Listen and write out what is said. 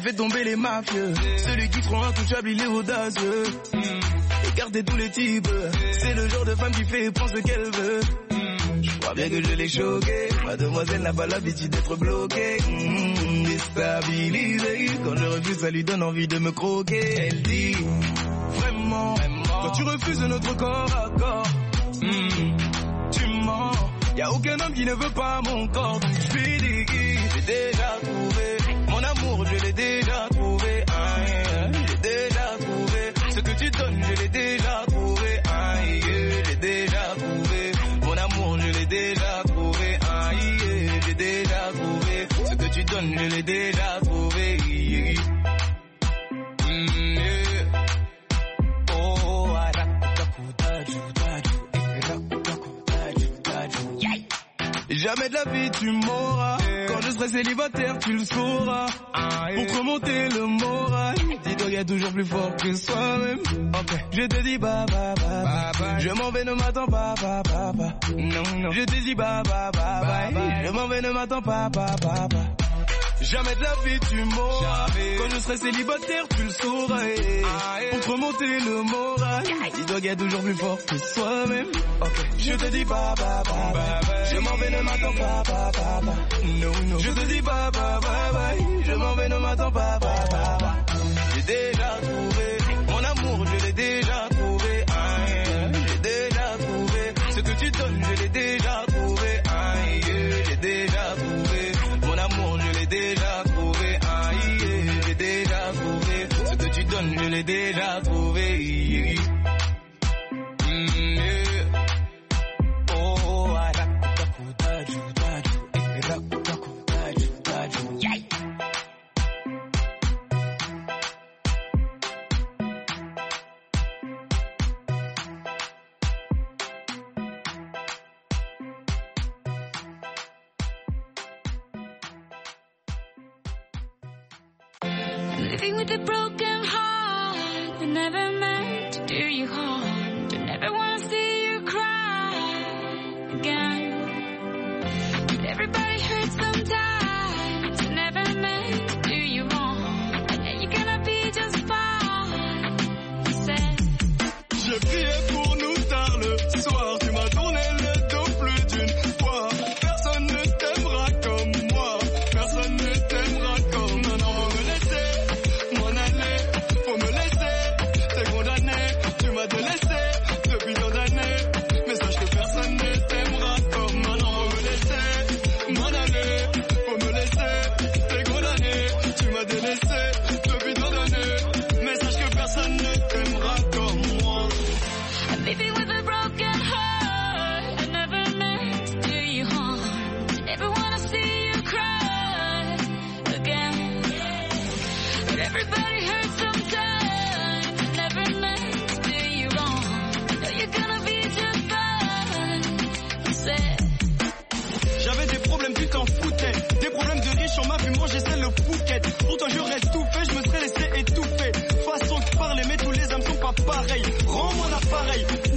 fait tomber les mafieux. Celui qui te rend intouchable, il est audacieux. Écartez tous les types. C'est le genre de femme qui fait et prend ce qu'elle veut. Je crois bien que je l'ai choquée. Mademoiselle n'a pas l'habitude d'être bloquée. Déstabilisée. Quand je refuse, ça lui donne envie de me croquer. Elle dit vraiment, quand tu refuses notre corps à corps, tu mens. Y'a aucun homme qui ne veut pas mon corps. Donc je lui dis, j'ai déjà trouvé mon amour, je l'ai déjà trouvé. J'ai déjà trouvé ce que tu donnes, je l'ai déjà trouvé. J'ai déjà trouvé mon amour, je l'ai déjà trouvé. J'ai déjà trouvé ce que tu donnes, je l'ai déjà trouvé. Jamais de la vie tu m'auras. Quand je serai célibataire tu le sauras. Pour te remonter le moral, dis-toi qu'il y a toujours plus fort que soi-même. Je te dis bye bye bye bye. Je m'en vais, ne m'attends pas bye bye bye. Non. Je te dis bye bye bye bye. Je m'en vais, ne m'attends pas bye bye bye. Jamais de la vie tu m'auras. Quand je serai célibataire tu le sauras. Pour te remonter le moral, dis-toi qu'il y a toujours plus fort que soi-même. Je te dis bye bye bye bye. Je m'en vais, ne m'attends pas bye bye bye. Non. Je te dis bye bye bye bye. Je m'en vais, ne m'attends pas bye bye bye. J'ai déjà trouvé mon amour, je l'ai déjà trouvé. J'ai déjà trouvé ce que tu donnes, je l'ai déjà trouvé. J'ai déjà trouvé mon amour, je l'ai déjà trouvé. J'ai déjà trouvé ce que tu donnes, je l'ai déjà trouvé. Living with a broken heart, I never meant to do you harm. Don't ever wanna see you cry again. But everybody hurts sometimes, I never meant to do you wrong. And you're gonna be just fine, he said. Je priais pour nous tard le soir, tu m'as tourné le dos plus d'une fois. Personne ne t'aimera comme moi, personne ne t'aimera comme non. Faut me laisser, t'es condamné, tu m'as délaissé depuis tant d'années. Mais sache que personne ne t'aimera comme maintenant. Faut me laisser, m'en aller. Faut me laisser, t'es condamné, tu m'as délaissé depuis tant d'années. Mais sache que personne ne t'aimera comme moi. I'm living with a broken heart, I never meant to do you harm. I never wanna see you cry again. But everybody hurts sometimes, I never meant to do you wrong. No, you're gonna be just fine, he said. J'avais des problèmes, tu t'en foutais. Des problèmes de riches, on m'a vu manger celle le Phuket. Pourtant j'aurais tout fait, je me serais laissé étouffer. Façon de parler, mais tous les hommes sont pas pareils. Rends-moi l'appareil,